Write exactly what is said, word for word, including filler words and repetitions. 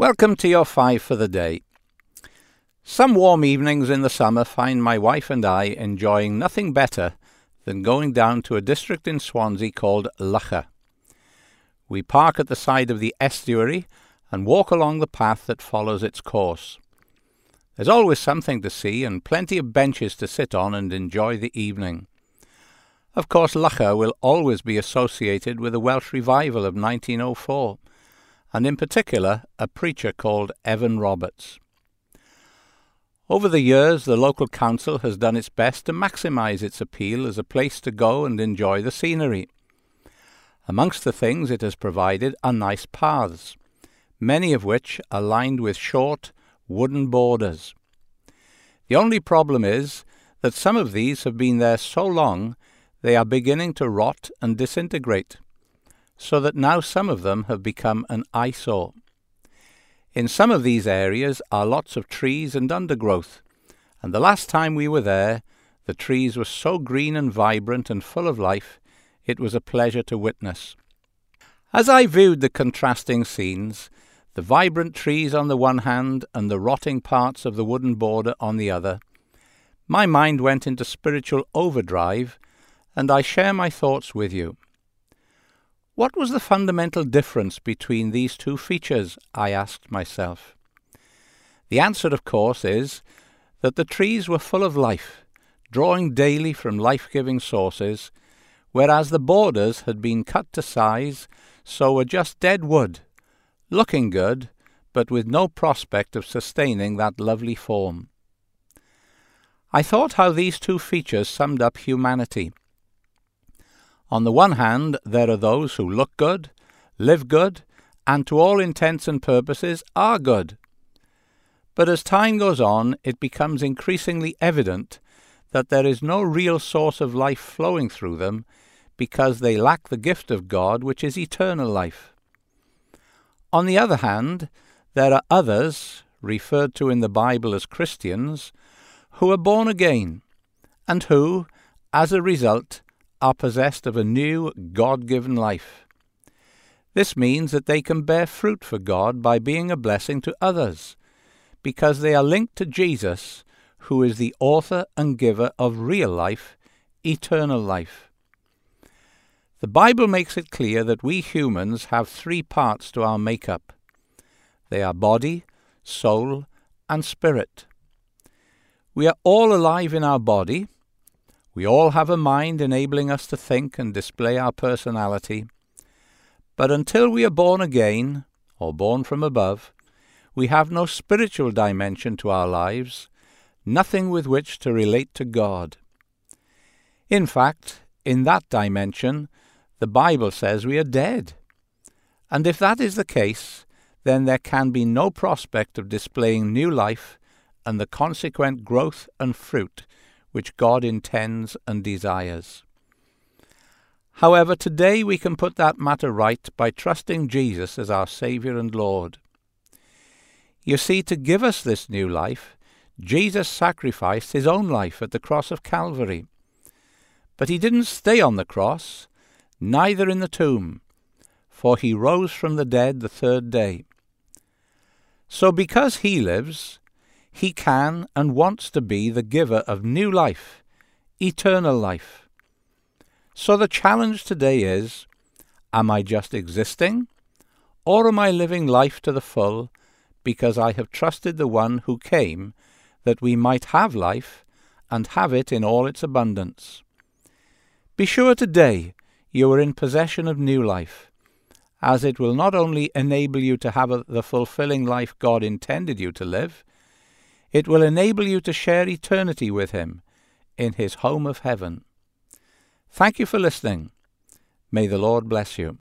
Welcome to your five for the day. Some warm evenings in the summer find my wife and I enjoying nothing better than going down to a district in Swansea called Lougher. We park at the side of the estuary and walk along the path that follows its course. There's always something to see and plenty of benches to sit on and enjoy the evening. Of course, Lougher will always be associated with the Welsh revival of nineteen oh four, and in particular a preacher called Evan Roberts. Over the years, the local council has done its best to maximise its appeal as a place to go and enjoy the scenery. Amongst the things it has provided are nice paths, many of which are lined with short, wooden borders. The only problem is that some of these have been there so long they are beginning to rot and disintegrate, so that now some of them have become an eyesore. In some of these areas are lots of trees and undergrowth, and the last time we were there, the trees were so green and vibrant and full of life, it was a pleasure to witness. As I viewed the contrasting scenes, the vibrant trees on the one hand and the rotting parts of the wooden border on the other, my mind went into spiritual overdrive, and I share my thoughts with you. What was the fundamental difference between these two features, I asked myself. The answer, of course, is that the trees were full of life, drawing daily from life-giving sources, whereas the borders had been cut to size, so were just dead wood, looking good, but with no prospect of sustaining that lovely form. I thought how these two features summed up humanity. On the one hand, there are those who look good, live good, and to all intents and purposes are good. But as time goes on, it becomes increasingly evident that there is no real source of life flowing through them because they lack the gift of God, which is eternal life. On the other hand, there are others, referred to in the Bible as Christians, who are born again, and who, as a result, are possessed of a new, God-given life. This means that they can bear fruit for God by being a blessing to others, because they are linked to Jesus, who is the author and giver of real life, eternal life. The Bible makes it clear that we humans have three parts to our makeup. They are body, soul, and spirit. We are all alive in our body. We all have a mind enabling us to think and display our personality. But until we are born again, or born from above, we have no spiritual dimension to our lives, nothing with which to relate to God. In fact, in that dimension, the Bible says we are dead. And if that is the case, then there can be no prospect of displaying new life and the consequent growth and fruit which God intends and desires. However, today we can put that matter right by trusting Jesus as our Saviour and Lord. You see, to give us this new life, Jesus sacrificed his own life at the cross of Calvary. But he didn't stay on the cross, neither in the tomb, for he rose from the dead the third day. So because he lives, he can and wants to be the giver of new life, eternal life. So the challenge today is, am I just existing, or am I living life to the full because I have trusted the one who came that we might have life and have it in all its abundance? Be sure today you are in possession of new life, as it will not only enable you to have a, the fulfilling life God intended you to live, it will enable you to share eternity with him in his home of heaven. Thank you for listening. May the Lord bless you.